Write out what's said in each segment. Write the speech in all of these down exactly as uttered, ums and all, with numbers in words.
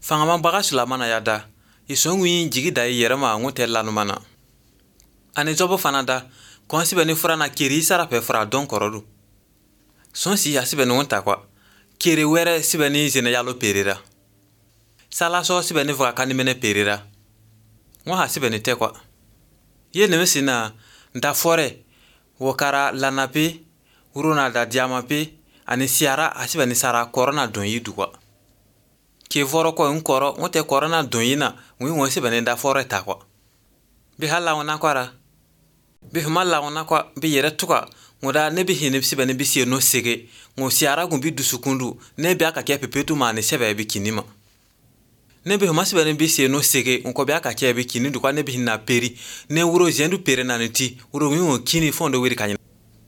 Fangama baga sulamana yada. Isongwi jigi da yerama ngote lanu mana. Ane zobo fanada. Kwansi beni fura na kiri sara pe fura don korodu. Sonsi ya si beni wonta kwa. Kiri were si beni zine yalo perira. Sala so si beni vaka kanimene perira. Mwaha si beni te kwa. Ye nemesi na nda fore. Wakara lanapi. Uruna da diamapi. Ani siara asi beni sara korona don yidu kwa. Ki voro kwa unkoro. Ngote korona don yina. Mwi mwesi beni nda fore ta kwa. Bihala wana kwa ra. Bihumala wana kwa biyere tuka. Ngoda nebi hinipsi beni bisi no sege. Ngo siara gumbi dusukundu. Nebi aka kia pepetu maani sebe ebi kinima. Nebi humasi beni bisi no sege. Nko bi aka kia ebi kinindu kwa nebi hina peri. Ne uro jendu peri na niti. Uro ngu kini fondo wiri kanyina.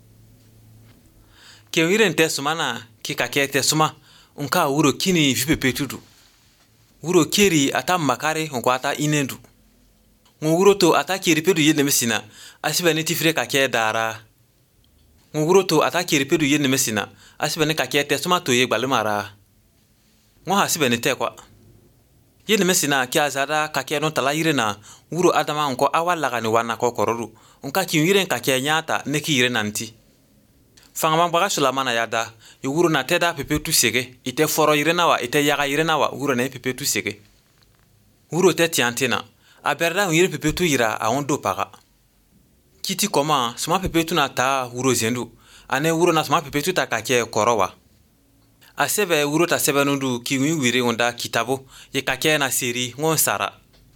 Ke wire nte sumana kika kia te suma. Unka uro kini vipe petudu. Uro kiri ata makare unko ata inendu. Nguro to ata kiri pedu yene mesina. Asibani tifre kake dara. Nguro to ata kiri pedu yene mesina. Asibani kake te suma to ye gbalumara. Ngo asibani te kwa. Yene mesina kia zada kake no tala yire na. Uro adama unko awalaga ni wana kokororu. Unka ki yire kake nyata neki yire nanti. Fangama baga sulamana yada. Uro na teda pepetu sege. Ite foro yire nawa. Ite yaga yire nawa. Uro na pepetu sege. Uro te tiantina. Aberda yire pepetu yira a ondo paga. Kiti koma suma pepetu na ta uro zendu. Ane uro na suma pepetu ta kake korowa. Asebe uro ta sebe nundu ki wiri onda kitabo. Ye kake na siri ngon sara.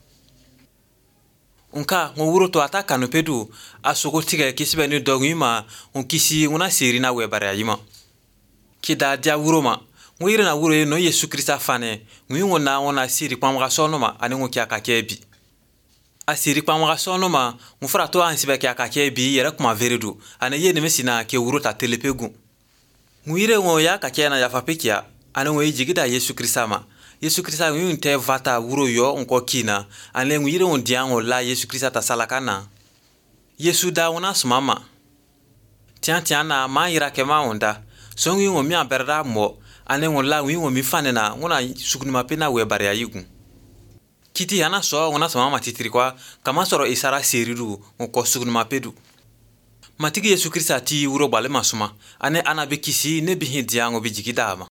Unka ngon uro to ata kanopedu. Asoko tiga kisebe ni dogwima. Unkisi una siri na webare ayima. Kida dia uro ma. Ngwire na uro ye no Yesu Krista fane. Ngwingo na ona siri kwa mga sonoma. Ane ngon kia kake ebi. Asiri kwa mga sonoma. Mufra to ansibe kia kake ebi yere kuma veridu. Ane ye nemesina ke uro ta telepegu. Ngwire ngo ya kake na yafapekia. Ane ngo jigida Yesu Krista ma. Yesu Krista ngwine te vata uro yo nko kina. Ane ngwire ngo diango la Yesu Krista ta salakana. Yesu da una sumama. Tian tian na ma ira ke ma onda. So ngwine ngo mi aberda mo. Ane ngo la ngwine ngo mi fane na. Ngona sukunima pena webare ayigu. Kiti yana so ngona sumama titiri kwa. Kama soro isara seriru nko sukunima pedu. Matiki Yesu Krista ti uro bale masuma. Ane anabe kisi ne bihi diango bijigida ama.